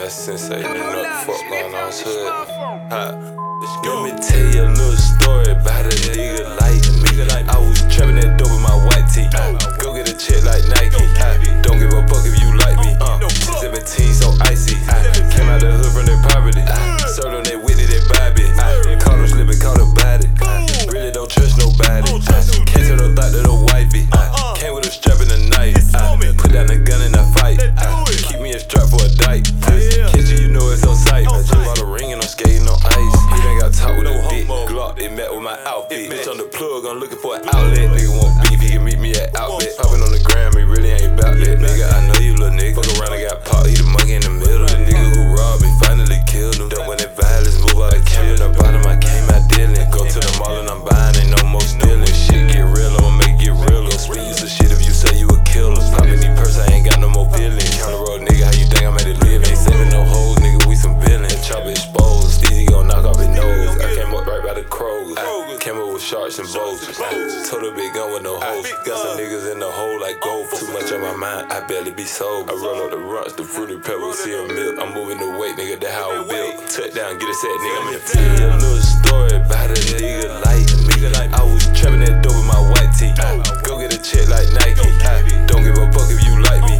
That's sensei, you know what the fuck going on, hood. Let me tell you a little story about a nigga like me. I was trapping that dope with my white tee. Go get a check like Nike. Don't give a fuck if you like me. 17 so icy. Came out the hood from their poverty. Served on that Whitney, that Bobby. Caught him slipping, caught a body. Really don't trust nobody. Can't tell no thought to the wifey. Came with a strap and a knife. Put down the gun and I fight. Keep me a strap for a dike. Catch you, you know it's on sight. I just bought a ring and I'm skating on ice. He done got top with a dick. Glock, it met with my outfit. Bitch on the plug, I'm looking for an outlet. Nigga want beef, he can meet me at outlet. Popping on the gram, he really ain't bout that. Nigga, I know you little nigga. Fuck around, I got popped, he the monkey in the middle. The nigga who robbed me finally killed him. Done when that violence move out the came in the bottom, I came out dealing. Go to the mall and I'm buying, ain't no more stealing. Shit get real, I'ma make it real. Don't spin you some shit if you say you a killer. Popping these purse, I ain't got no more feelings. Counter road nigga, how you think I made it live? Ain't saving no hoes, nigga, we some villains. Chop exposed, Steezy gon' knock off his nose. I came up right by the crows. Came up with sharks and bows. Told a big gun with no hoes. Got some niggas in the hole like gold. Too much on my mind, I barely be sober. I roll up the runts, the fruity pebbles, see a milk. I'm moving the weight, nigga, that how I built. Touchdown, get a set, nigga, I'm gonna tell you a little story about a nigga like me. I was trapping that dope with my white tee. Go get a check like Nike. Don't give a fuck if you like me.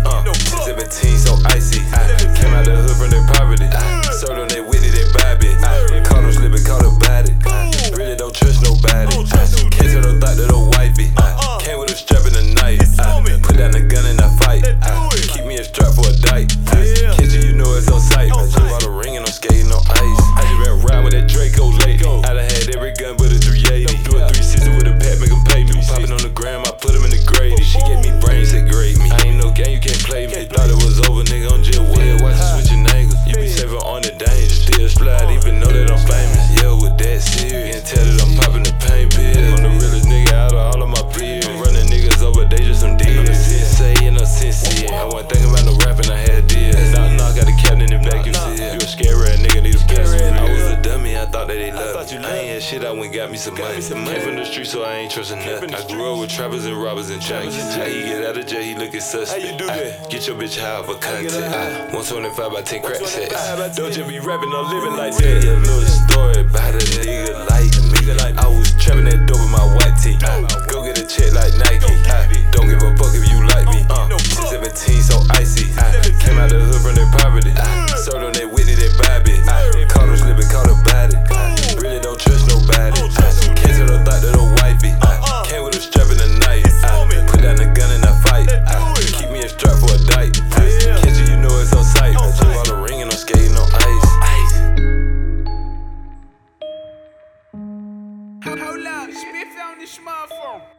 17 so icy. Came out the hood from their poverty. Served on that Whitney, that Bobby. Caught him slipping, caught a body. Really don't trust nobody. Can't tell no thought to the wifey. Came with a strap and a knife. Put down the gun and I fight. Keep me a strap for a dike. Catch you, you know it's on sight. I just bought a ring and I'm skating on ice. I just been riding with that Draco lately. I done had every gun but a 380. Do a 360 with a pack, make them pay me. Popping on the gram, I put them in the Grady. She gave me brains, said grade me. I ain't no game, you can't play me. Thought it was over, nigga, I'm just weird. Watch you switching angles. You be saving on the danger. Still slide, even know that I'm famous. Yeah, with that serious. Can't tell that I'm popping the pain pill. I'm the realest nigga out of all of my peers. I'm running niggas over, they just some deals. I'm a sensei and I'm sincere. I wasn't thinking about no rapping, I had deals. Knock out the captain in vacuum seal. You a scary ass nigga, need a passenger. I was a dummy, I thought that they loved me. I ain't had shit, I went got me some money. Came from the street, so I ain't trusting nothing. I grew up with trappers and robbers and junkies. How he get out of jail, he looking suspect. How you do that? Get your bitch high for content. 125 by 10 crack sets. Don't just be rapping, I'm living like that. Tell you a little story about a nigga like me. I was trapping that dope with my white tee. Go get a check like Nike. Don't give a fuck if you like me. 17 so icy. Came out the hood from their poverty. Served on that Whitney, that Bobby. Caught him slipping, caught a body. Really don't trust nobody. Can't tell no thought to the wifey. Came with a strap and a knife. Put down the gun and I fight. Keep me a strap for a dike. Catch you, you know it's on sight. I just bought a ring and I'm skating on ice. Hold up, spit on this smartphone.